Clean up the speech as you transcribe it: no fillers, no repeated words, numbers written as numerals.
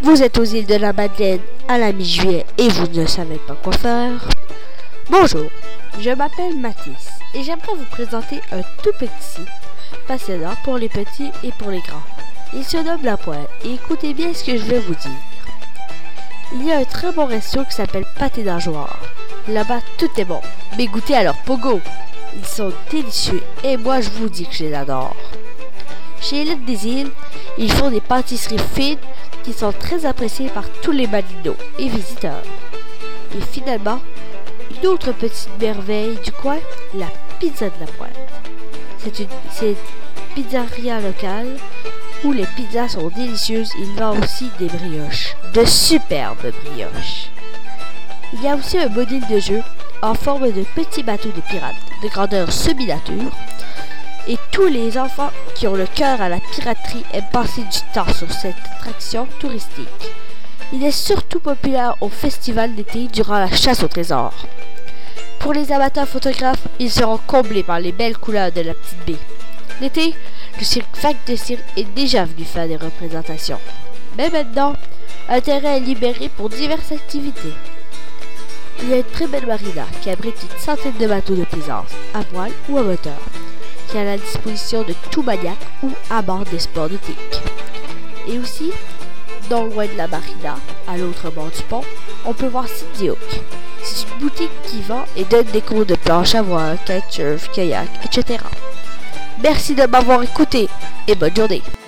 Vous êtes aux îles de la Madeleine à la mi-juillet et vous ne savez pas quoi faire. Bonjour, je m'appelle Mathis et j'aimerais vous présenter un tout petit site passionnant pour les petits et pour les grands. Il se nomme La Poêle et écoutez bien ce que je vais vous dire. Il y a un très bon resto qui s'appelle Pâté Nageoire. Là-bas, tout est bon, mais goûtez à leur pogo. Ils sont délicieux et moi je vous dis que je les adore. Chez Élite des Îles, ils font des pâtisseries fines qui sont très appréciées par tous les balinots et visiteurs. Et finalement, une autre petite merveille du coin, la pizza de La Poêle. C'est une pizzeria locale où les pizzas sont délicieuses. Il vend aussi des brioches, de superbes brioches. Il y a aussi un module de jeu en forme de petits bateaux de pirates de grandeur semi-nature. Et tous les enfants qui ont le cœur à la piraterie aiment passer du temps sur cette attraction touristique. Il est surtout populaire au festival d'été durant la chasse au trésor. Pour les amateurs photographes, ils seront comblés par les belles couleurs de la petite baie. L'été, le cirque Vague de Cirque est déjà venu faire des représentations. Mais maintenant, un terrain est libéré pour diverses activités. Il y a une très belle marina qui abrite une centaine de bateaux de plaisance, à voile ou à moteur, qui est à la disposition de tout maniaque ou à bord des sports nautiques. Et aussi, non loin de la marina, à l'autre bord du pont, on peut voir Cindy Hook. C'est une boutique qui vend et donne des cours de planche à voile, kitesurf, kayak, etc. Merci de m'avoir écouté et bonne journée.